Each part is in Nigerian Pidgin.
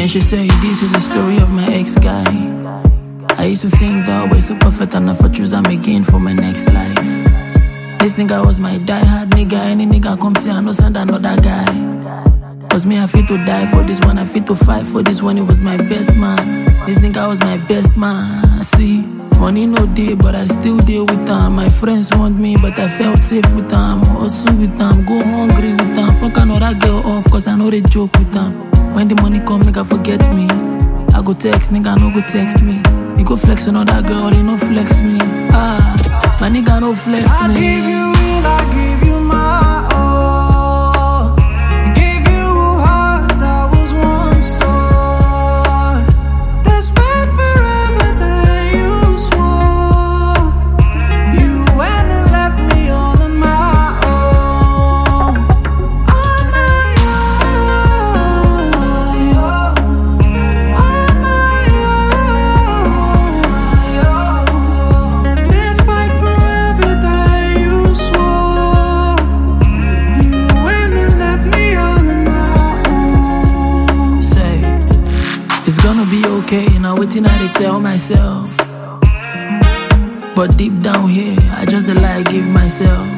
Then she said, this is the story of my ex-guy. I used to think that I was so perfect and if I choose I'm again for my next life. This nigga was my die-hard nigga. Any nigga come say I no send another guy. Cause me I fit to die for this one, I fit to fight for this one. It was my best man. This nigga was my best man. See, money no day, but I still deal with them. My friends want me, but I felt safe with them. Hustle with them, go hungry with them. Fuck another girl off, cause I know they joke with them. When the money come, nigga forget me. I go text, nigga no go text me. You go flex another girl, they no flex me. My nigga no flex me. I give you real, I give you my all. I gave you a heart that was once sore. Despite forever that you swore. You went and left me all on my own. On my own. Despite forever that you swore. You went and left me all on my own. Say, it's gonna be okay, now waiting I tell myself. But deep down here, I just the lie give myself.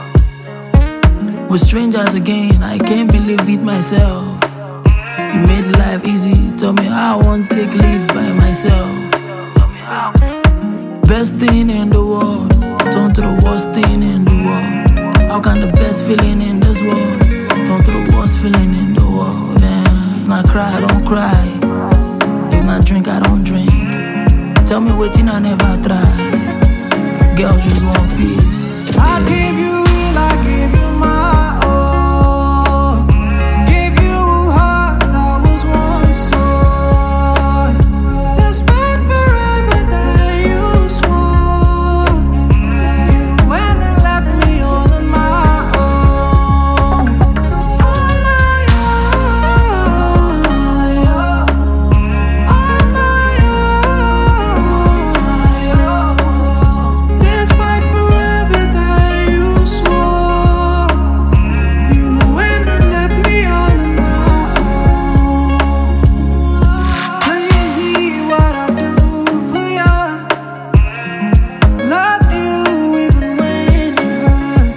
With strangers again, I can't believe it myself. You made life easy, tell me how I won't take leave by myself. Tell me how. Best thing in the world, turn to the worst thing in the world. How can the best feeling in this world turn to the worst feeling in the world? And if I cry, I don't cry. If I drink, I don't drink. Tell me waiting, I never try. Girl, just want peace. I gave you real, I gave you my all. Gave you a heart that was once sore. Despite forever that you swore. You went and left me all on my own. On my own. On my own. Despite forever that you swore. You went and left me all on my own. Crazy what I do for ya. Loved you even when it hurt.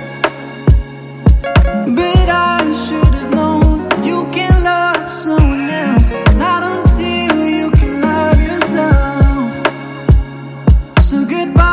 But I should have known you can love someone else, not until you can love yourself. So goodbye.